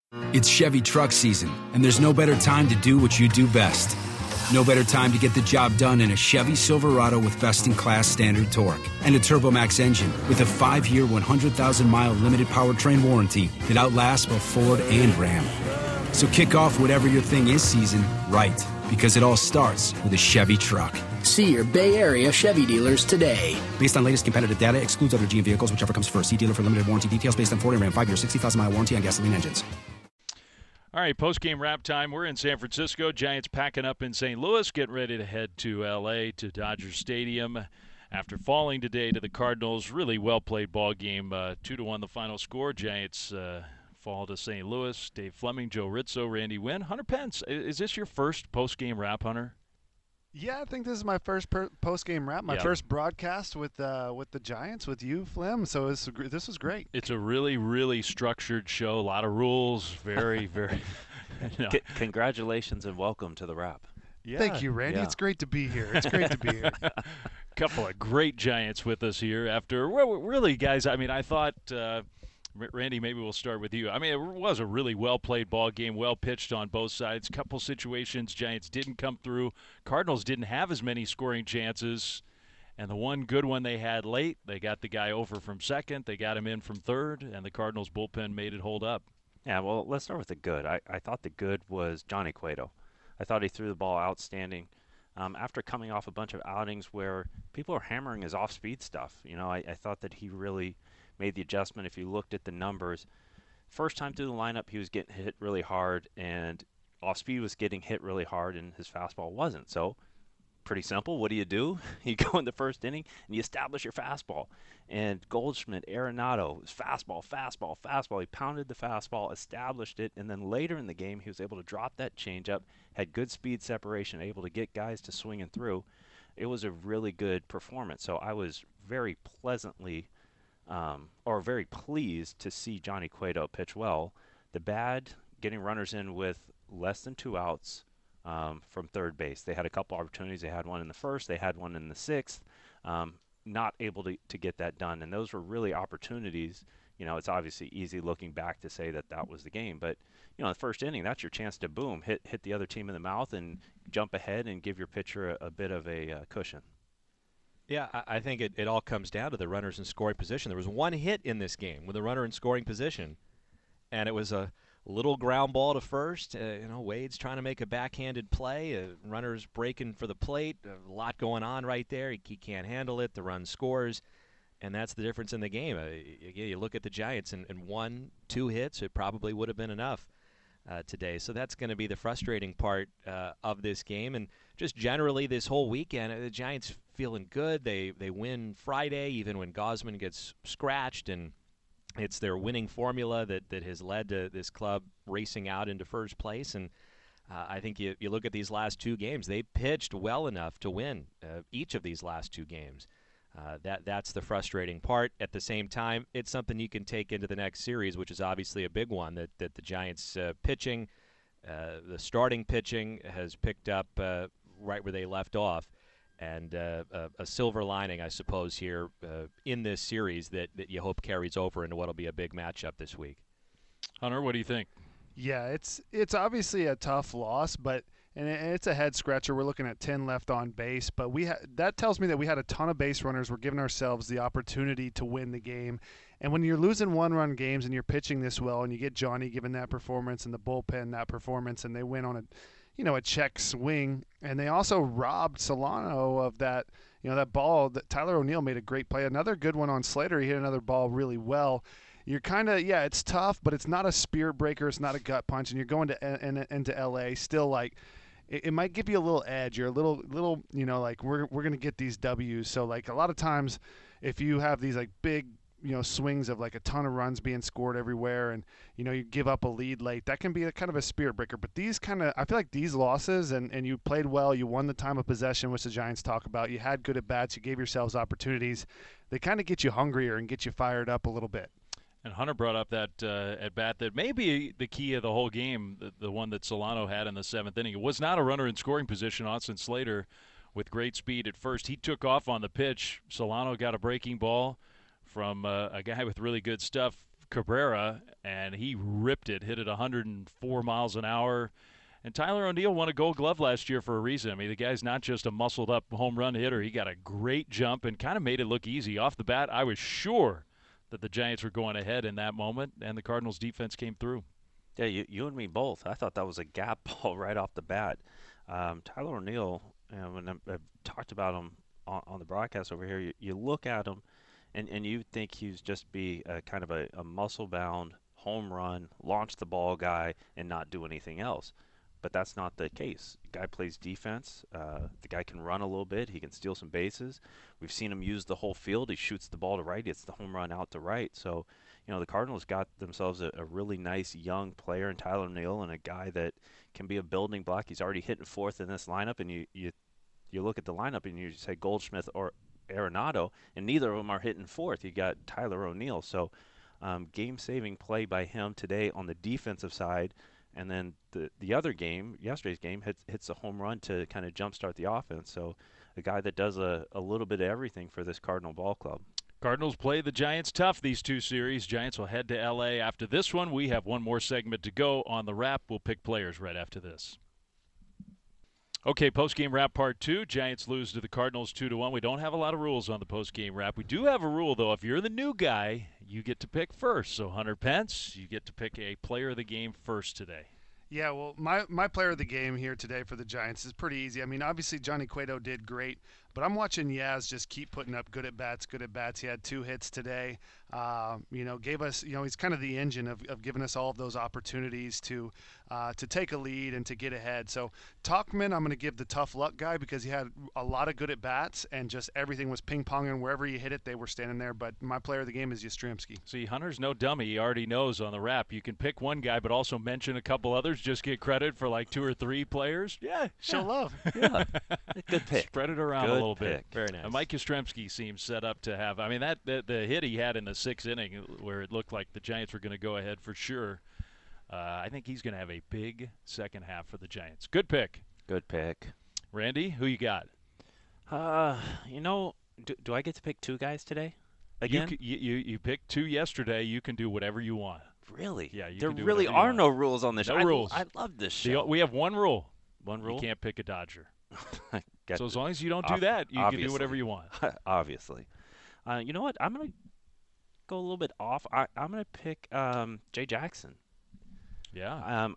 It's Chevy truck season, and there's no better time to do what you do best. No better time to get the job done in a Chevy Silverado with best-in-class standard torque and a TurboMax engine with a 5-year, 100,000-mile limited powertrain warranty that outlasts both Ford and Ram. So kick off whatever your thing is season right, because it all starts with a Chevy truck. See your Bay Area Chevy dealers today. Based on latest competitive data, excludes other GM vehicles, whichever comes first. See dealer for limited warranty details based on Ford and Ram 5-year, 60,000-mile warranty on gasoline engines. All right, post-game wrap time. We're in San Francisco. Giants packing up in St. Louis, getting ready to head to L.A. to Dodger Stadium after falling today to the Cardinals. Really well-played ball game, 2-1 the final score. Giants fall to St. Louis. Dave Fleming, Joe Rizzo, Randy Wynn. Hunter Pence, is this your first post-game wrap, Hunter? Yeah, I think this is my first post-game wrap, my first broadcast with the Giants, with you, Flem. So this was great. It's a really, really structured show. A lot of rules. Very, very. Congratulations and welcome to the wrap. Yeah, thank you, Randy. Yeah. It's great to be here. It's great to be here. Couple of great Giants with us here after, well, really, guys, I mean, I thought Randy, maybe we'll start with you. I mean, it was a really well-played ball game, well-pitched on both sides. Couple situations, Giants didn't come through. Cardinals didn't have as many scoring chances. And the one good one they had late, they got the guy over from second. They got him in from third, and the Cardinals bullpen made it hold up. Yeah, well, let's start with the good. I thought the good was Johnny Cueto. I thought he threw the ball outstanding. After coming off a bunch of outings where people are hammering his off-speed stuff, I thought that he really made the adjustment. If you looked at the numbers, first time through the lineup, he was getting hit really hard, and off-speed was getting hit really hard, and his fastball wasn't. So pretty simple. What do? You go in the first inning, and you establish your fastball. And Goldschmidt, Arenado, fastball. He pounded the fastball, established it, and then later in the game, he was able to drop that changeup, had good speed separation, able to get guys to swing and through. It was a really good performance. So I was very very pleased to see Johnny Cueto pitch well. The bad, getting runners in with less than 2 outs from third base. They had a couple opportunities. They had one in the first. They had one in the sixth. Not able to get that done. And those were really opportunities. It's obviously easy looking back to say that was the game. But, in the first inning, that's your chance to, boom, hit the other team in the mouth and jump ahead and give your pitcher a bit of a cushion. Yeah, I think it all comes down to the runners in scoring position. There was one hit in this game with a runner in scoring position, and it was a little ground ball to first. Wade's trying to make a backhanded play. Runner's breaking for the plate. A lot going on right there. He can't handle it. The run scores, and that's the difference in the game. You look at the Giants, and 1-2 hits, it probably would have been enough today. So that's going to be the frustrating part of this game. And just generally this whole weekend, the Giants feeling good. They win Friday, even when Gausman gets scratched, and it's their winning formula that has led to this club racing out into first place. And I think you look at these last 2 games, they pitched well enough to win each of these last 2 games. That's the frustrating part. At the same time, it's something you can take into the next series, which is obviously a big one, that the Giants pitching, the starting pitching has picked up right where they left off. And a silver lining, I suppose, here in this series that you hope carries over into what will be a big matchup this week. Hunter, what do you think? Yeah, it's obviously a tough loss, but and it's a head scratcher. We're looking at 10 left on base, but that tells me that we had a ton of base runners. We're giving ourselves the opportunity to win the game. And when you're losing 1-run games and you're pitching this well, and you get Johnny given that performance and the bullpen that performance, and they win on a check swing, and they also robbed Solano of that ball that Tyler O'Neill made a great play. Another good one on Slater. He hit another ball really well. You're kind of, it's tough, but it's not a spirit breaker. It's not a gut punch, and you're going into L.A. still, like, it might give you a little edge. You're a little, like, we're going to get these W's. So, like, a lot of times if you have these, like, big, swings of like a ton of runs being scored everywhere, and you give up a lead late, that can be a kind of a spirit breaker. But I feel like these losses, and you played well, you won the time of possession, which the Giants talk about, you had good at bats, you gave yourselves opportunities, they kind of get you hungrier and get you fired up a little bit. And Hunter brought up that at bat that may be the key of the whole game, the one that Solano had in the 7th inning. It was not a runner in scoring position. Austin Slater with great speed at first, he took off on the pitch. Solano got a breaking ball from a guy with really good stuff. of Cabrera, and he ripped it, hit it 104 miles an hour. And Tyler O'Neill won a Gold Glove last year for a reason. I mean, the guy's not just a muscled-up home run hitter. He got a great jump and kind of made it look easy. Off the bat, I was sure that the Giants were going ahead in that moment, and the Cardinals' defense came through. Yeah, you and me both. I thought that was a gap ball right off the bat. Tyler O'Neill, when I've talked about him on the broadcast over here, you look at him, and you think he's just be kind of a muscle-bound, home run, launch the ball guy, and not do anything else. But that's not the case. The guy plays defense. The guy can run a little bit. He can steal some bases. We've seen him use the whole field. He shoots the ball to right. He hits the home run out to right. So, the Cardinals got themselves a really nice young player in Tyler O'Neill, and a guy that can be a building block. He's already hitting fourth in this lineup, and you look at the lineup and you say Goldschmidt or Arenado, and neither of them are hitting fourth. You got Tyler O'Neill. So game-saving play by him today on the defensive side. And then the other game, yesterday's game, hits a home run to kind of jumpstart the offense. So a guy that does a little bit of everything for this Cardinal ball club. Cardinals play the Giants tough these two series. Giants will head to L.A. after this one. We have one more segment to go on the wrap. We'll pick players right after this. Okay, post-game wrap part 2. Giants lose to the Cardinals 2-1. We don't have a lot of rules on the post-game wrap. We do have a rule, though. If you're the new guy, you get to pick first. So, Hunter Pence, you get to pick a player of the game first today. Yeah, well, my player of the game here today for the Giants is pretty easy. I mean, obviously Johnny Cueto did great, but I'm watching Yaz just keep putting up good at bats. He had 2 hits today. Gave us, he's kind of the engine of giving us all of those opportunities to take a lead and to get ahead. So Tauchman, I'm going to give the tough luck guy because he had a lot of good at bats and just everything was ping-ponging. Wherever he hit it, they were standing there. But my player of the game is Yastrzemski. See, Hunter's no dummy. He already knows on the wrap. You can pick one guy, but also mention a couple others. Just get credit for like 2 or 3 players. Yeah, show love. Yeah, good pick. Spread it around good a little pick. bit. Very nice. Mike Yastrzemski seems set up to have. I mean, the hit he had in the 6th inning, where it looked like the Giants were going to go ahead for sure. I think he's going to have a big second half for the Giants. Good pick. Good pick. Randy, who you got? Do I get to pick 2 guys today? Again? You picked 2 yesterday. You can do whatever you want. Really? Yeah. There really are no rules on this show. No rules. I love this show. We have one rule. One rule? You can't pick a Dodger. So as long as you don't do that, you can do whatever you want. Obviously. You know what? I'm going to go a little bit off. I'm going to pick Jay Jackson. Yeah.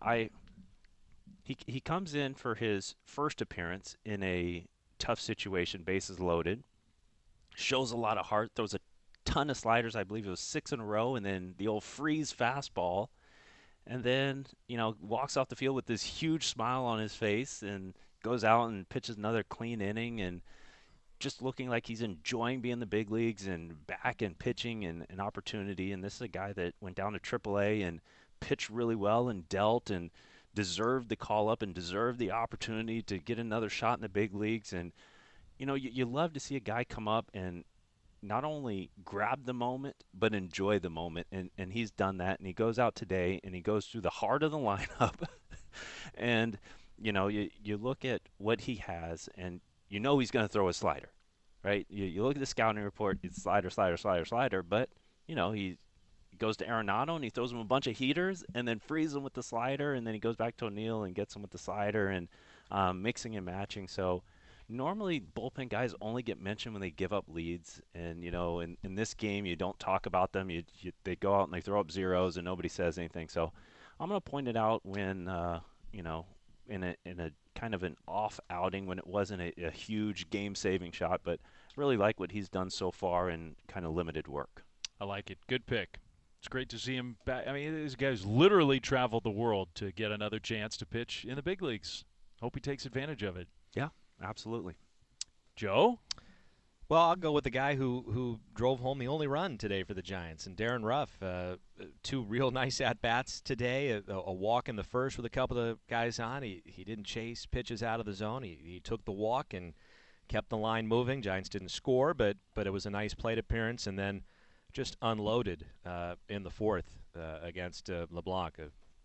He comes in for his first appearance in a tough situation, bases loaded. Shows a lot of heart. Throws a ton of sliders. I believe it was 6 in a row, and then the old freeze fastball. And then, walks off the field with this huge smile on his face and goes out and pitches another clean inning and just looking like he's enjoying being in the big leagues and back and pitching and an opportunity. And this is a guy that went down to AAA and pitched really well and dealt and deserved the call-up and deserved the opportunity to get another shot in the big leagues. And, you love to see a guy come up and not only grab the moment, but enjoy the moment. And he's done that. And he goes out today and he goes through the heart of the lineup. And, you look at what he has and he's going to throw a slider, right? You look at the scouting report, it's slider, but, he goes to Arenado and he throws him a bunch of heaters and then frees him with the slider, and then he goes back to O'Neill and gets him with the slider and mixing and matching. So normally bullpen guys only get mentioned when they give up leads, and, in this game you don't talk about them. They go out and they throw up zeros and nobody says anything. So I'm going to point it out when, in a kind of an off outing when it wasn't a huge game-saving shot, but really like what he's done so far in kind of limited work. I like it. Good pick. It's great to see him back. I mean, this guy's literally traveled the world to get another chance to pitch in the big leagues. Hope he takes advantage of it. Yeah, absolutely. Joe? Well, I'll go with the guy who drove home the only run today for the Giants, and Darren Ruff. 2 real nice at-bats today, a walk in the first with a couple of guys on. He didn't chase pitches out of the zone. He took the walk and kept the line moving. Giants didn't score, but it was a nice plate appearance, and then just unloaded in the 4th against LeBlanc,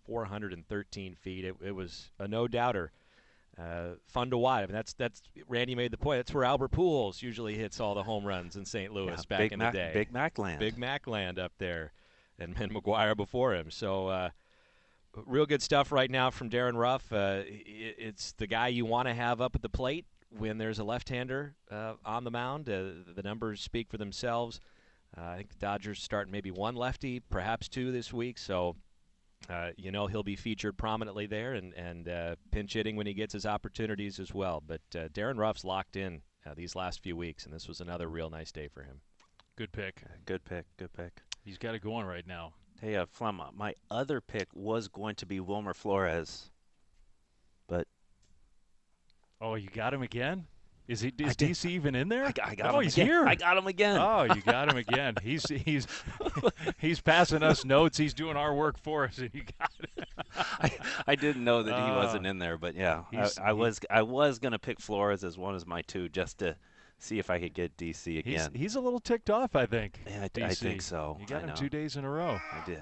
413 feet. It was a no-doubter. Fun to watch. I mean, that's Randy made the point. That's where Albert Pujols usually hits all the home runs in St. Louis back in the day. Big Mac land. Big Mac land up there. and McGuire before him. So real good stuff right now from Darren Ruff. It's the guy you want to have up at the plate when there's a left-hander on the mound. The numbers speak for themselves. I think the Dodgers start maybe one lefty, perhaps two this week. So, he'll be featured prominently there and pinch hitting when he gets his opportunities as well. But Darren Ruff's locked in these last few weeks, and this was another real nice day for him. Good pick. Good pick. He's got it going right now. Hey, Flem, my other pick was going to be Wilmer Flores, but... Oh, you got him again? Is DC even in there? I got him again. He's here. I got him again. Oh, you got him again. He's passing us notes. He's doing our work for us, and you got it. I didn't know that he wasn't in there, but yeah, I was gonna pick Flores as one of my two just to see if I could get DC again. He's a little ticked off, I think. Yeah, I think so. You got him 2 days in a row. I did.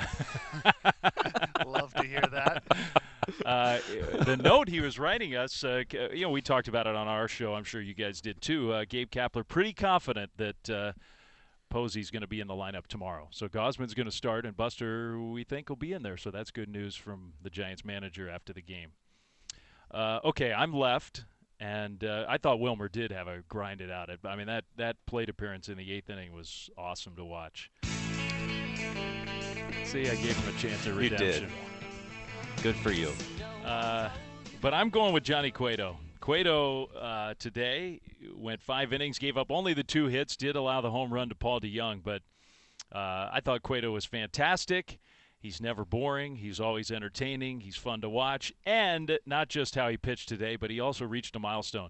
Love to hear that. The note he was writing us, we talked about it on our show. I'm sure you guys did too. Gabe Kapler pretty confident that Posey's going to be in the lineup tomorrow. So Gausman's going to start, and Buster, we think, will be in there. So that's good news from the Giants manager after the game. Okay, I'm left, and I thought Wilmer did have a grind it out. I mean, that plate appearance in the 8th inning was awesome to watch. See, I gave him a chance at redemption. You did. Good for you. But I'm going with Johnny Cueto. Cueto today went 5 innings, gave up only the 2 hits, did allow the home run to Paul DeJong, but I thought Cueto was fantastic. He's never boring. He's always entertaining. He's fun to watch. And not just how he pitched today, but he also reached a milestone.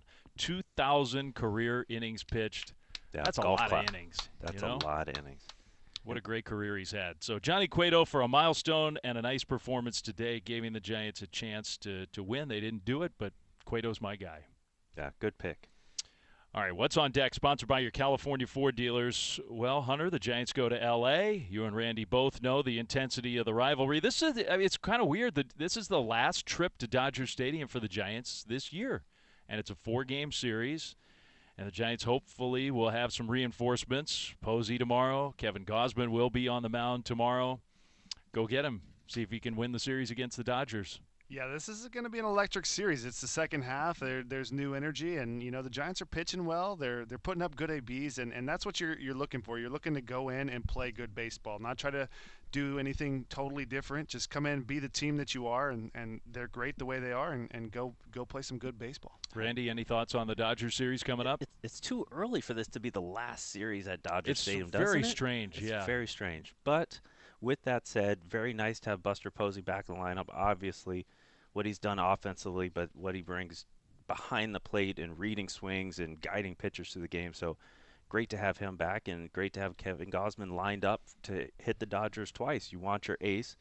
2,000 career innings pitched. Yeah, that's a lot of innings. That's a lot of innings. What a great career he's had. So Johnny Cueto for a milestone and a nice performance today, giving the Giants a chance to win. They didn't do it, but Cueto's my guy. Yeah, good pick. All right, what's on deck? Sponsored by your California Ford dealers. Well, Hunter, the Giants go to L.A. You and Randy both know the intensity of the rivalry. It's kind of weird that this is the last trip to Dodger Stadium for the Giants this year, and it's a 4-game series. And the Giants hopefully will have some reinforcements. Posey tomorrow. Kevin Gausman will be on the mound tomorrow. Go get him. See if he can win the series against the Dodgers. Yeah, this is going to be an electric series. It's the second half. There's new energy, and the Giants are pitching well. They're putting up good ABs, and that's what you're looking for. You're looking to go in and play good baseball, not try to do anything totally different. Just come in, be the team that you are, and they're great the way they are, and go play some good baseball. Randy, any thoughts on the Dodgers series coming up? It's too early for this to be the last series at Dodger Stadium, doesn't it? It's very strange, yeah. It's very strange. But with that said, very nice to have Buster Posey back in the lineup. Obviously, what he's done offensively, but what he brings behind the plate and reading swings and guiding pitchers through the game. So great to have him back, and great to have Kevin Gausman lined up to hit the Dodgers twice. You want your ace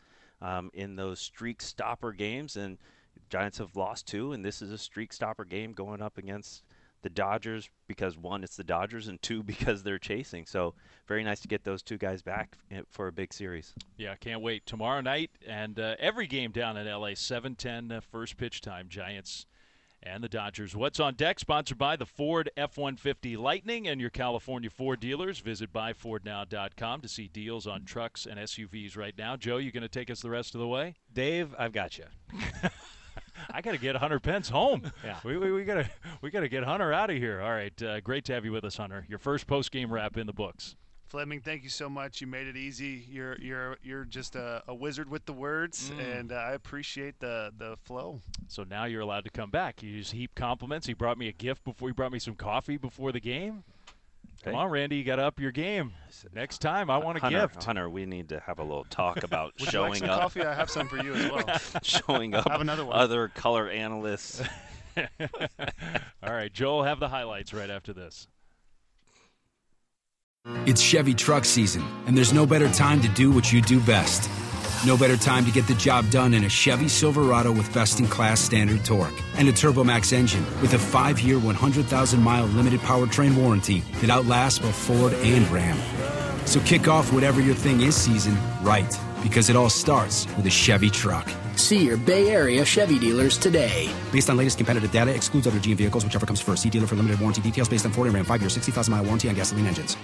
in those streak stopper games, and Giants have lost 2, and this is a streak stopper game going up against the Dodgers because, 1, it's the Dodgers, and 2, because they're chasing. So very nice to get those 2 guys back for a big series. Yeah, can't wait. Tomorrow night and every game down in L.A., 7:10 first pitch time, Giants and the Dodgers. What's on deck? Sponsored by the Ford F-150 Lightning and your California Ford dealers. Visit buyfordnow.com to see deals on trucks and SUVs right now. Joe, you going to take us the rest of the way? Dave, I've got you. I got to get Hunter Pence home. Yeah, we got to get Hunter out of here. All right, great to have you with us, Hunter. Your first post-game wrap in the books. Fleming, thank you so much. You made it easy. You're just a wizard with the words, and I appreciate the flow. So now you're allowed to come back. You just heap compliments. He brought me a gift before. He brought me some coffee before the game. Come on, Randy, you got to up your game. Next time, I want a gift. Hunter, we need to have a little talk about Would showing you like some up. Coffee? I have some for you as well. Showing up. Have another one. Other color analysts. All right, Joel, have the highlights right after this. It's Chevy truck season, and there's no better time to do what you do best. No better time to get the job done in a Chevy Silverado with best-in-class standard torque and a TurboMax engine with a 5-year, 100,000-mile limited powertrain warranty that outlasts both Ford and Ram. So kick off whatever your thing is season right, because it all starts with a Chevy truck. See your Bay Area Chevy dealers today. Based on latest competitive data, excludes other GM vehicles, whichever comes first. See dealer for limited warranty details based on Ford and Ram 5-year, 60,000-mile warranty on gasoline engines.